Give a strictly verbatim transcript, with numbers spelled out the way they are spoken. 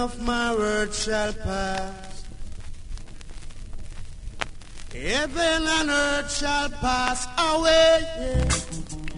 of my words shall pass. Heaven and earth shall pass away. Yeah.